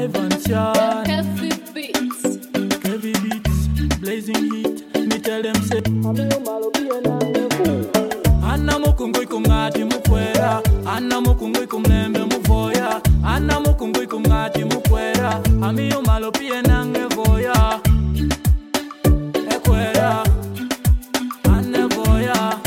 Ivan Heavy beats. Heavy beats, blazing heat. Me tell them say Anna mukungui kumngati mukwera, Anna mukungui kumlembe muvoya, Anna mukungui kumngati mukwera, amiyo malo pie nange voya. Ekwera, Anne voya.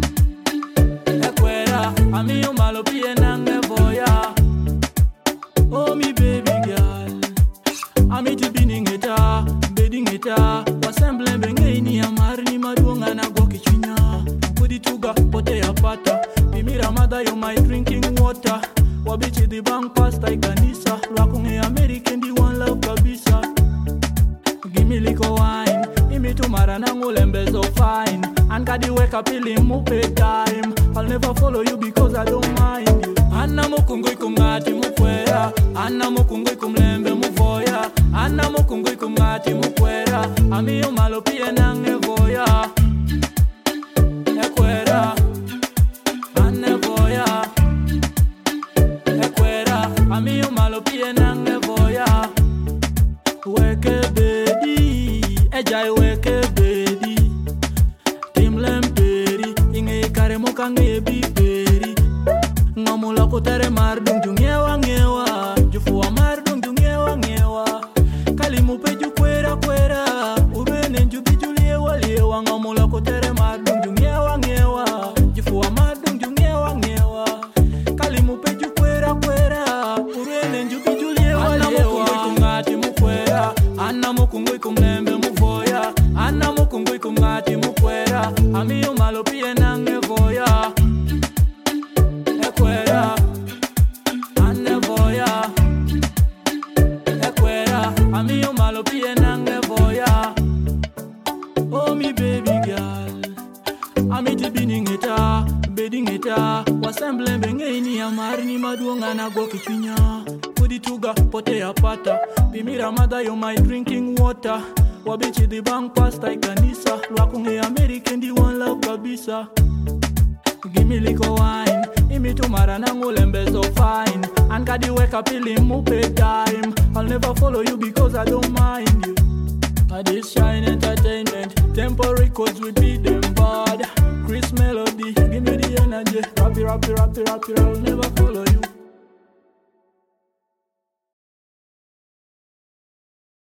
Ekwera, amiyo malo pie nange voya. Oh me baby girl, ami tibining eta, bedding eta, wasemble bengeini amari madunga na goki chinya. Tuga pote ya pata Pimira mother you my drinking water Wabichi the bank pasta ikanisa Lwakunge American di one love kabisa Give me liquor wine Imi tumara nangu lembe so fine Anka di wake up ili mupe time I'll never follow you because I don't mind you Anna mukungui kumngati mukwera Anna mukungui kumlembe muvoya Anna mukungui kumngati mukwera Amiyo malo pie nange voya Ekwera, Anne voya. Ekwera, amiyo malo pie nange voya. Weke bedi, ejai weke bedi. Timlem peri, inge kare moka nge biperi. Ngamula kutere mardung jungewa ngewa. Jufua mardung jungewa ngewa. Kalimu peju kwera kwera. Urene njubi juliewa liewa. Ngamula kutere mardung jungewa ngewa. Jufua mardung jungewa ngewa. Kalimu peju kwera kwera. Urene njubi juliewa liewa. Anna mukungui kumngati mukwera. Anna mukungui kumlembe muvoya. Anna mukungui kumngati mukwera. Amiyo malo pie nange voya. Ekwera, Anne voya. Ekwera, amiyo malo pie nange voya. Oh me baby girl, ami tibining eta, bedding eta, wasemble bengeini amari ni madunga na goki chinya. Kudi tuga pote ya pata, Pimira mother you my drinking water. Wabichi the bank pasta ikanisa, Lwakunge American di one love kabisa. Give me liquor wine, imi tumara nangu lembe so fine. Anka di wake up ili mupe time. I'll never follow you because I don't mind you. This Shine Entertainment, Tempo Records we beat them bad. Chris Melody, give me the energy. Rap it, I'll never follow you.